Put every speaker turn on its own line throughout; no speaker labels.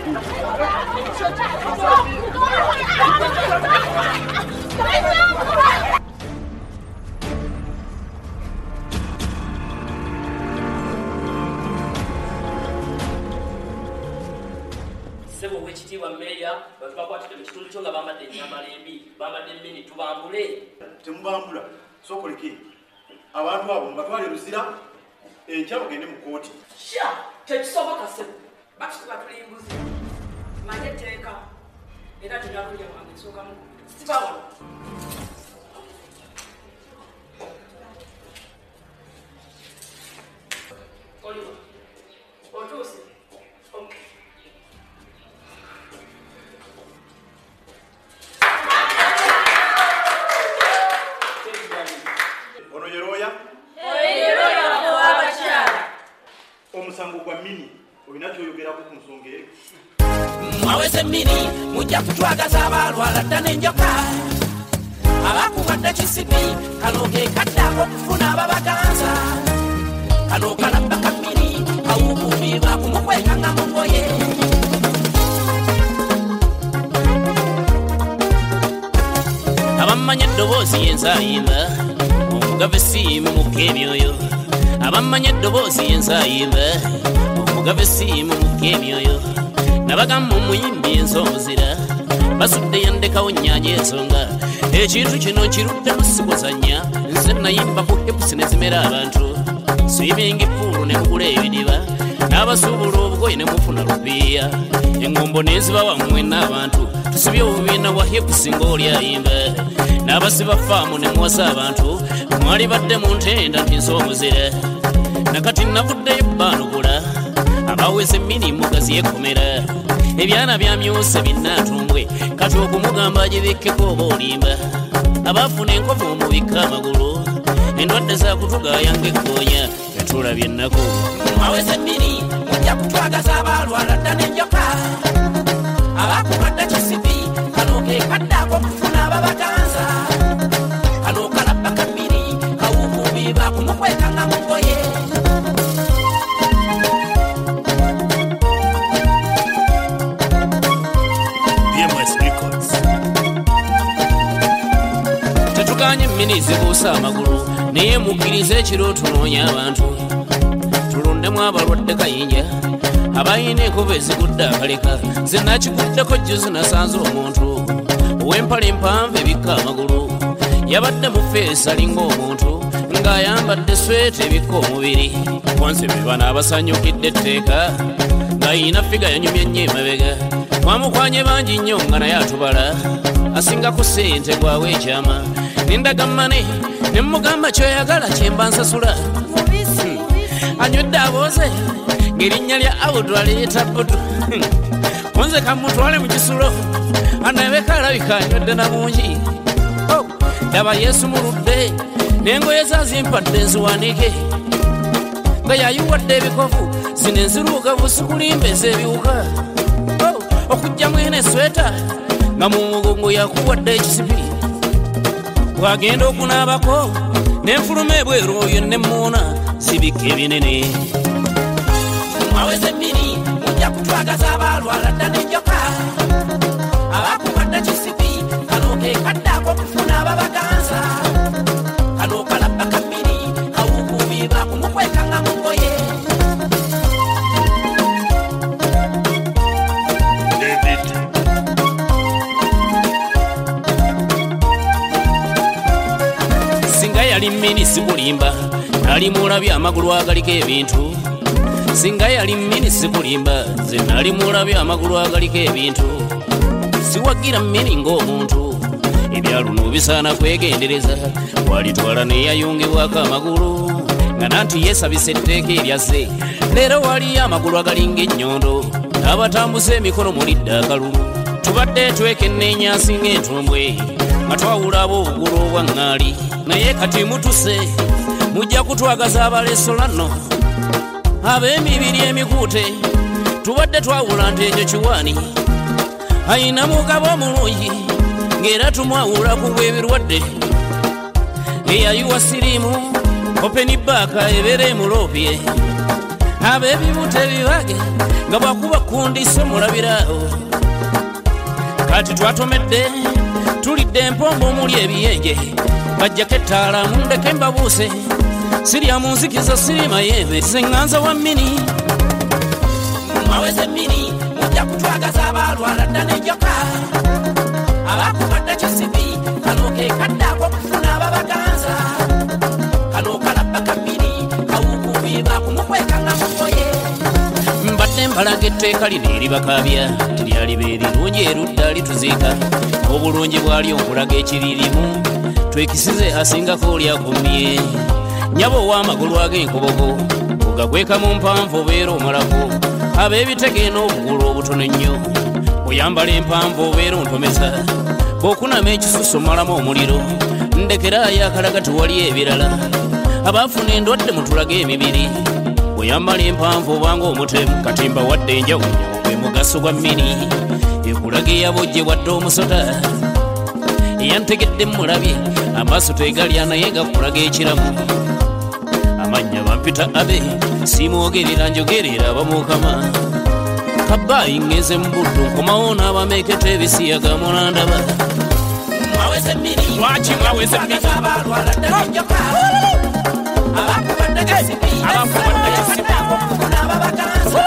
Sebo wechitiwa meya batubakwatira mu kitundu kyo nga bambadde ennyambala embi bambadde emmini tubambule
temubambula sokoleki abantu abo mbatwale luzira enkya bagende mu kooti
sha tekisoboka sebo batukuba tulimbuzi manye teeka era tunakulya wange nsookamu sibawona oliwa otuuse
omusango gwa mini olina kyoyogerako ku nsonga eyo
mwaweze mini mujja kutwagaza abalwala dda n'enjoka abakubadde kisipi kano ke kaddako okufuna ababaganza kano kalabba ka mini kawukuumirwa kumukwekanga mu ngoye abamanya eddoboozi y'ensayimba omugave siimu mukka emyoyo abamanya eddoboozi y'ensayimba omugave siimu mukka emyoyo nabagamba omuyimbi ensomuzira basudde yandekawo nnyanja ensonga ekintu kino nkiruddemu sikuzannya nze nayimba ku epusi ne zimera abantu swimingi puulu ne mugula ebidiba n'abasuubula obugoye ne mufuna lupiiya engombo n'enziba wammwe n'abantu tusibye obubiina bwa epusi ng'oli ayimba n'abasiba faamu ne muwasa abantu mwali badde mu ntenda nti nsomuzira nakati navuddeyo bbaanugula abaweze mini mugazi yekomera ebyana byamyuse binnatumbwe kati okumugamba gibikkeko oba olimba abaafuna enkovu omubikka amagulu endwadde zakutugaya ng'eggoonya etulabye ennaku aweze mini mujja kutwagaza abalwala dda n'enjoka abakubadde kisipi kano ke kaddako okufuna ababaganza kano kalabba ka mini kawukuumirwa kumukwekanga mu ngoye tetuganye mini zibuusa amagulu naye mukkirize ekiro tunoonya abantu tulondemu abalwadde kayinja abayina enkovu ezigudde akaleka ze nakiguddeko jjo zinasanze omuntu ow'empala empanvu ebikka amagulu yabadde mu feesi alinga omuntu ng'ayambadde sweta ebikka omubiri wansebebana abasanyukidde etteeka ng'ayina figa yanyumya nnyo emabega twamukwanye bangi nnyo nga naye atubala asinga ku ssente gwawe ekyama nindagammane ne mugamba kyoyagala kyemba nsasula anywedde abooze ng'erinnya lya abudu alireeta budu konze kamutwale mu kisulo anabeka alabika anywedde na mungi daba yeesumuludde n'engoye zazimpadde nziwanike nga yayiwadde ebikovu zino enziruuka busikulimba ez'ebiwuka okujja mwene sweta nga mu mugongo yakuwadde ekisipi bwagenda okunaabako n'enfuluma ebweru oyo nemmuuna zibikka ebinene mwaweze emmini mujja kutwagaza abalwala dda n'enjoka abakubadde kisipi kano ke kaddako okufuna ababaganza kano kalabba ka mmini kawukuumirwa kumukwekanga mu ngoye singa yali mmini sikulimba nali mulabye amagulu agaliko ebintu singa yali mmini sikulimba ze nali mulabye amagulu agaliko ebintu siwagira mmini ng'omuntu ebyaluno bisaana kwegendereza walitwala neyayungibwako amagulu nga nanti yeesabisa etteeka eryazze leero waliyo amagulu agalinga ennyondo abatambuza emikono mulidde akalulu tubadde twekenneenya singa entumbwe nga twawula ab'obugulu obwaŋŋaali naye kati mutuse mujja kutwagaza abalesolano ab'emibiri emikuute tubadde twawula nti ekyo kiwaani ayina mugabo omulungi ng'era tumwawula ku bw'ebirwadde eyayiwa siriimu openi baaka ebeera emuloopye ab'ebibuto ebibage nga bwakuba kundise mulabirawo kati twatomedde tulidde empombo omuli ebiyenje bajjako ettaala mundeke mbabuuse sirya munzikiza siri mayembe zeŋŋanza wa mini maweze mini mujja kutwagaza abalwala dda n'enjoka abakubadde kisibi kano ke kaddaako okufuna ababaganza kano kalabba kamini kawukuviba kumukwekanga mukoye mbadde mbalaga etteeka lino eribakabya tiryaliba erirungi erudda lituziika obulungi bwali okulaga ekiririmu twekisize asingako olyakumye nyabo ow'amagulu ag'enkobogo ogakweka mu mpanvu obeera omalako ab'ebitege n'obugulu obutono ennyo oyambala empanvu obeera ontomeza bw'okunama ekisusu omalamu omuliro ndekerayo akalaga tewali ebirala abaafuna endwadde mutulaga emibiri oyambala empanvu obanga omutemu katimba wadde enjawulo gwe mugaso gwa mini ekulaga eyabojje wadde omusota eyantegedde mulabye amaaso tegalya naye gakulaga ekiramu amanya bampita abe simwogerera njogerera abamukama kabaayi ngeze mubuddu nkomawo n'abameketa ebisiyaga mulandaba mwaweze miri lwaki mwaweze miri abalwala ddala enjoka abakubadde gasibi abakubadde gasibi n'ababaganza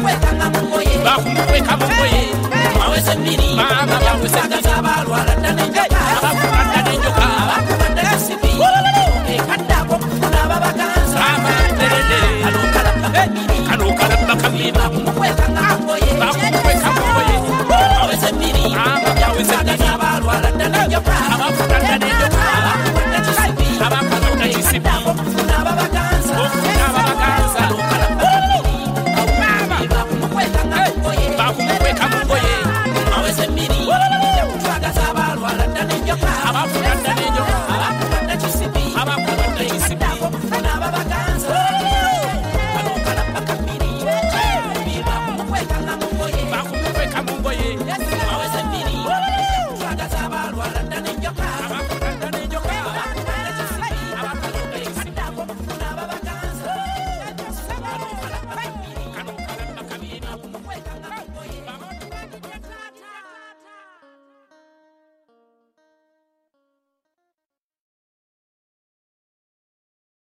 bakumkweka mugoye mwaweze miri baba baweze abalwala ddala